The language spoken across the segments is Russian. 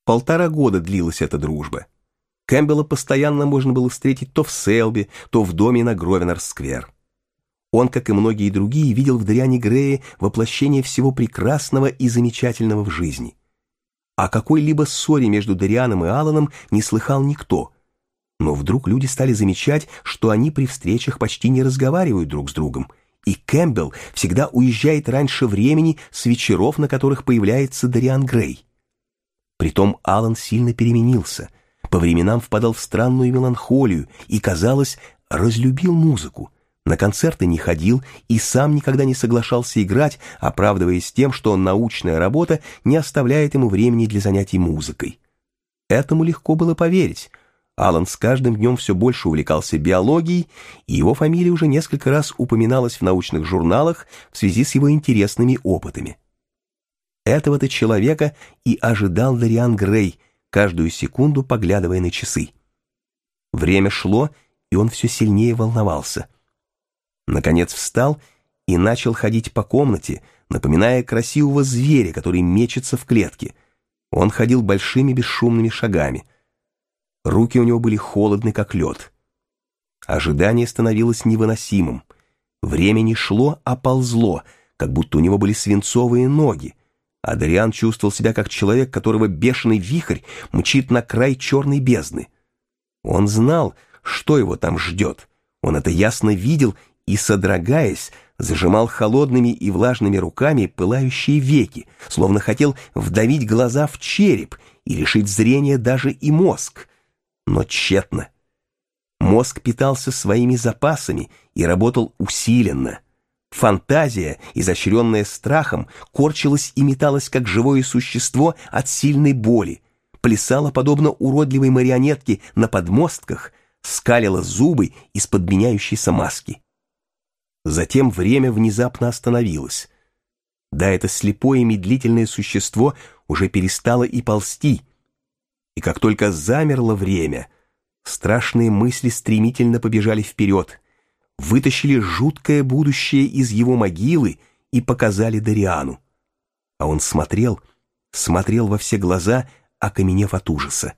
1,5 года длилась эта дружба. Кэмпбелла постоянно можно было встретить то в Селби, то в доме на Гровенор-сквер. Он, как и многие другие, видел в Дориане Грее воплощение всего прекрасного и замечательного в жизни. О какой-либо ссоре между Дорианом и Алланом не слыхал никто, но вдруг люди стали замечать, что они при встречах почти не разговаривают друг с другом, и Кэмпбелл всегда уезжает раньше времени с вечеров, на которых появляется Дориан Грей. Притом Аллан сильно переменился, по временам впадал в странную меланхолию и, казалось, разлюбил музыку. На концерты не ходил и сам никогда не соглашался играть, оправдываясь тем, что научная работа не оставляет ему времени для занятий музыкой. Этому легко было поверить. Аллан с каждым днем все больше увлекался биологией, и его фамилия уже несколько раз упоминалась в научных журналах в связи с его интересными опытами. Этого-то человека и ожидал Дориан Грей, каждую секунду поглядывая на часы. Время шло, и он все сильнее волновался. Наконец встал и начал ходить по комнате, напоминая красивого зверя, который мечется в клетке. Он ходил большими бесшумными шагами. Руки у него были холодны, как лед. Ожидание становилось невыносимым. Время не шло, а ползло, как будто у него были свинцовые ноги. А Дориан чувствовал себя как человек, которого бешеный вихрь мчит на край черной бездны. Он знал, что его там ждет. Он это ясно видел и, содрогаясь, зажимал холодными и влажными руками пылающие веки, словно хотел вдавить глаза в череп и лишить зрения даже и мозг. Но тщетно. Мозг питался своими запасами и работал усиленно. Фантазия, изощренная страхом, корчилась и металась, как живое существо от сильной боли, плясала, подобно уродливой марионетке на подмостках, скалила зубы из-под меняющейся маски. Затем время внезапно остановилось. Да, это слепое и медлительное существо уже перестало и ползти. И как только замерло время, страшные мысли стремительно побежали вперед, вытащили жуткое будущее из его могилы и показали Дориану. А он смотрел во все глаза, окаменев от ужаса.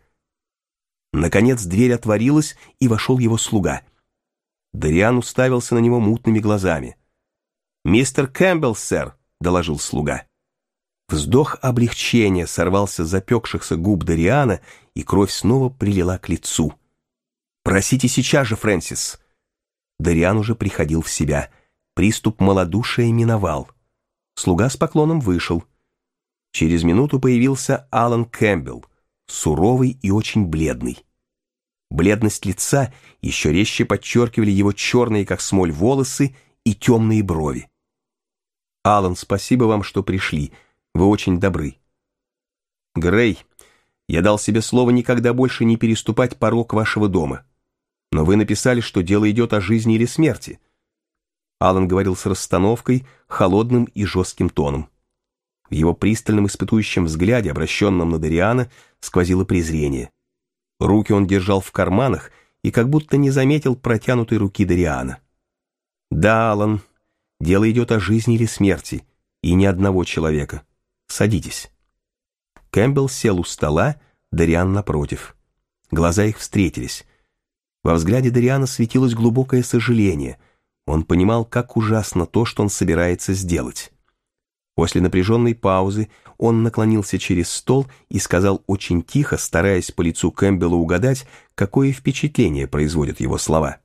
Наконец дверь отворилась, и вошел его слуга. Дориан уставился на него мутными глазами. «Мистер Кэмпбелл, сэр», — доложил слуга. Вздох облегчения сорвался с запекшихся губ Дориана, и кровь снова прилила к лицу. «Просите сейчас же, Фрэнсис». Дориан уже приходил в себя. Приступ малодушия миновал. Слуга с поклоном вышел. Через минуту появился Аллан Кэмпбелл, суровый и очень бледный. Бледность лица еще резче подчеркивали его черные, как смоль, волосы и темные брови. «Аллан, спасибо вам, что пришли. Вы очень добры». «Грей, я дал себе слово никогда больше не переступать порог вашего дома. Но вы написали, что дело идет о жизни или смерти». Аллан говорил с расстановкой, холодным и жестким тоном. В его пристальном испытующем взгляде, обращенном на Дориана, сквозило презрение. Руки он держал в карманах и как будто не заметил протянутой руки Дориана. «Да, Аллан, дело идет о жизни или смерти, и ни одного человека. Садитесь». Кэмпбелл сел у стола, Дориан напротив. Глаза их встретились. Во взгляде Дориана светилось глубокое сожаление. Он понимал, как ужасно то, что он собирается сделать. После напряженной паузы он наклонился через стол и сказал очень тихо, стараясь по лицу Кэмпбелла угадать, какое впечатление производят его слова.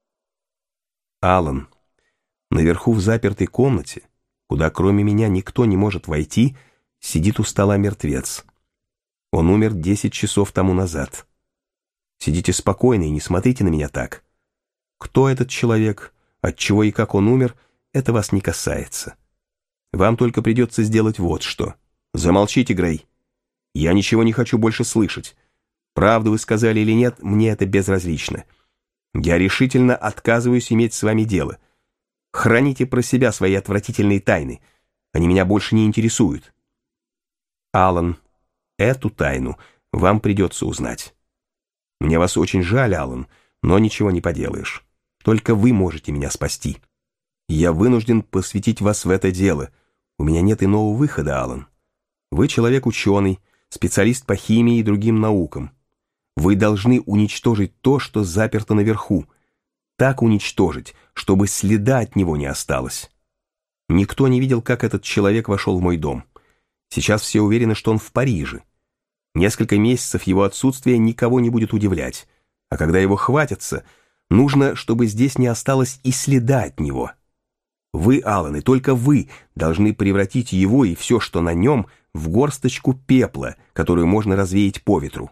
«Аллан, наверху в запертой комнате, куда кроме меня никто не может войти, сидит у стола мертвец. Он умер 10 часов тому назад. Сидите спокойно и не смотрите на меня так. Кто этот человек, отчего и как он умер, это вас не касается. Вам только придется сделать вот что. Замолчите, Грей. Я ничего не хочу больше слышать. Правду вы сказали или нет, мне это безразлично. Я решительно отказываюсь иметь с вами дело. Храните про себя свои отвратительные тайны. Они меня больше не интересуют. Аллан, эту тайну вам придется узнать. Мне вас очень жаль, Аллан, но ничего не поделаешь. Только вы можете меня спасти. Я вынужден посвятить вас в это дело. У меня нет иного выхода, Аллан. Вы человек ученый, специалист по химии и другим наукам. Вы должны уничтожить то, что заперто наверху. Так уничтожить, чтобы следа от него не осталось. Никто не видел, как этот человек вошел в мой дом. Сейчас все уверены, что он в Париже. Несколько месяцев его отсутствия никого не будет удивлять. А когда его хватятся, нужно, чтобы здесь не осталось и следа от него. Вы, Аллан, и только вы должны превратить его и все, что на нем, в горсточку пепла, которую можно развеять по ветру.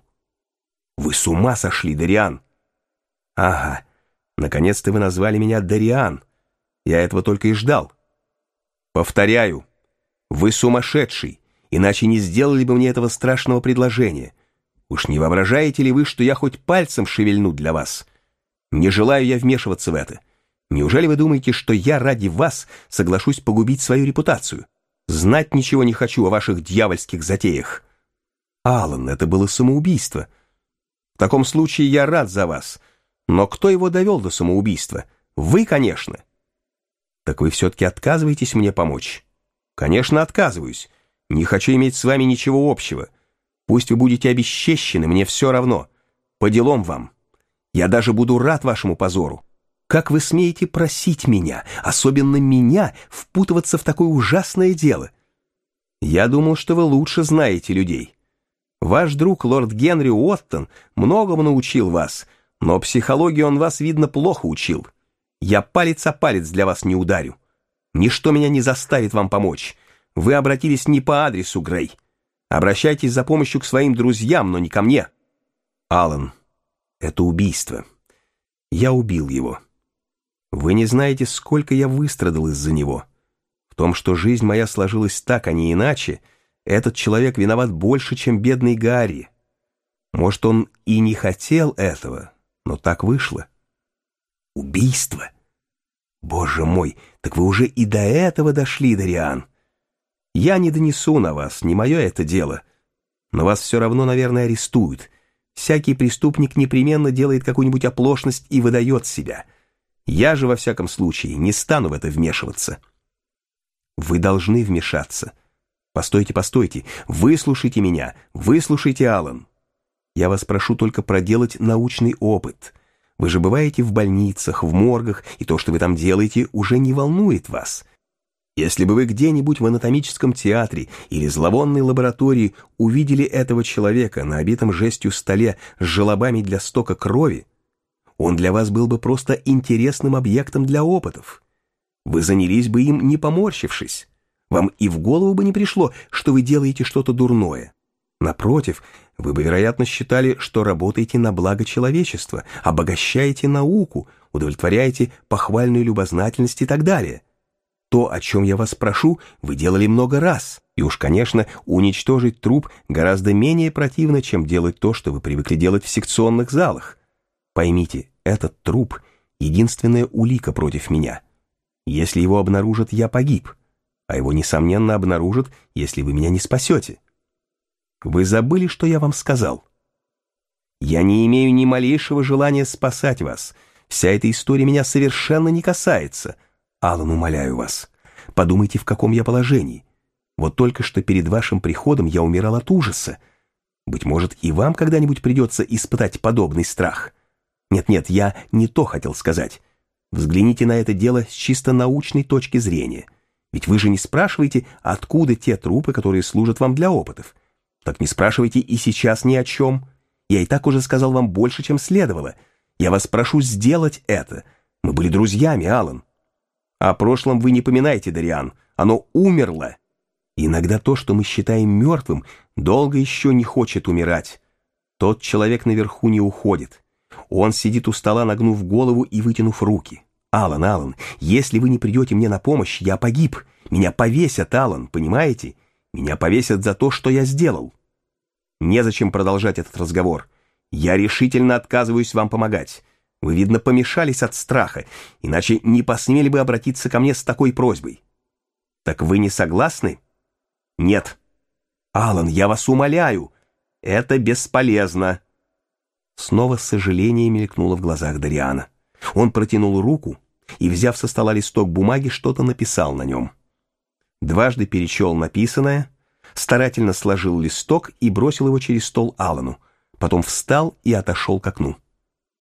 Вы с ума сошли, Дориан? Ага, наконец-то вы назвали меня Дориан. Я этого только и ждал. Повторяю, вы сумасшедший, иначе не сделали бы мне этого страшного предложения. Уж не воображаете ли вы, что я хоть пальцем шевельну для вас? Не желаю я вмешиваться в это. Неужели вы думаете, что я ради вас соглашусь погубить свою репутацию? Знать ничего не хочу о ваших дьявольских затеях. Аллан, это было самоубийство. В таком случае я рад за вас. Но кто его довел до самоубийства? Вы, конечно. Так вы все-таки отказываетесь мне помочь? Конечно, отказываюсь. Не хочу иметь с вами ничего общего. Пусть вы будете обесчещены, мне все равно. По делам вам. Я даже буду рад вашему позору. Как вы смеете просить меня, особенно меня, впутываться в такое ужасное дело? Я думал, что вы лучше знаете людей. Ваш друг лорд Генри Уоттон многому научил вас, но психологию он вас, видно, плохо учил. Я палец о палец для вас не ударю. Ничто меня не заставит вам помочь. Вы обратились не по адресу, Грей. Обращайтесь за помощью к своим друзьям, но не ко мне. Аллан, это убийство. Я убил его. Вы не знаете, сколько я выстрадал из-за него. В том, что жизнь моя сложилась так, а не иначе, этот человек виноват больше, чем бедный Гарри. Может, он и не хотел этого, но так вышло. Убийство? Боже мой, так вы уже и до этого дошли, Дориан. Я не донесу на вас, не мое это дело. Но вас все равно, наверное, арестуют. Всякий преступник непременно делает какую-нибудь оплошность и выдает себя. Я же, во всяком случае, не стану в это вмешиваться. Вы должны вмешаться. Постойте, постойте, выслушайте меня, выслушайте, Аллан. Я вас прошу только проделать научный опыт. Вы же бываете в больницах, в моргах, и то, что вы там делаете, уже не волнует вас. Если бы вы где-нибудь в анатомическом театре или зловонной лаборатории увидели этого человека на обитом жестью столе с желобами для стока крови, он для вас был бы просто интересным объектом для опытов. Вы занялись бы им, не поморщившись. Вам и в голову бы не пришло, что вы делаете что-то дурное. Напротив, вы бы, вероятно, считали, что работаете на благо человечества, обогащаете науку, удовлетворяете похвальную любознательность и так далее. То, о чем я вас прошу, вы делали много раз. И уж, конечно, уничтожить труп гораздо менее противно, чем делать то, что вы привыкли делать в секционных залах. Поймите, этот труп — единственная улика против меня. Если его обнаружат, я погиб. А его, несомненно, обнаружат, если вы меня не спасете. Вы забыли, что я вам сказал? Я не имею ни малейшего желания спасать вас. Вся эта история меня совершенно не касается. Аллан, умоляю вас, подумайте, в каком я положении. Вот только что перед вашим приходом я умирал от ужаса. Быть может, и вам когда-нибудь придется испытать подобный страх. Нет-нет, я не то хотел сказать. Взгляните на это дело с чисто научной точки зрения. Ведь вы же не спрашиваете, откуда те трупы, которые служат вам для опытов. Так не спрашивайте и сейчас ни о чем. Я и так уже сказал вам больше, чем следовало. Я вас прошу сделать это. Мы были друзьями, Аллан. О прошлом вы не поминайте, Дориан. Оно умерло. Иногда то, что мы считаем мертвым, долго еще не хочет умирать. Тот человек наверху не уходит. Он сидит у стола, нагнув голову и вытянув руки. Аллан, если вы не придете мне на помощь, я погиб. Меня повесят, Аллан, понимаете? Меня повесят за то, что я сделал. Незачем продолжать этот разговор. Я решительно отказываюсь вам помогать. Вы, видно, помешались от страха, иначе не посмели бы обратиться ко мне с такой просьбой. Так вы не согласны? Нет. Аллан, я вас умоляю. Это бесполезно. Снова сожаление мелькнуло в глазах Дориана. Он протянул руку и, взяв со стола листок бумаги, что-то написал на нем. Дважды перечел написанное, старательно сложил листок и бросил его через стол Аллану, потом встал и отошел к окну.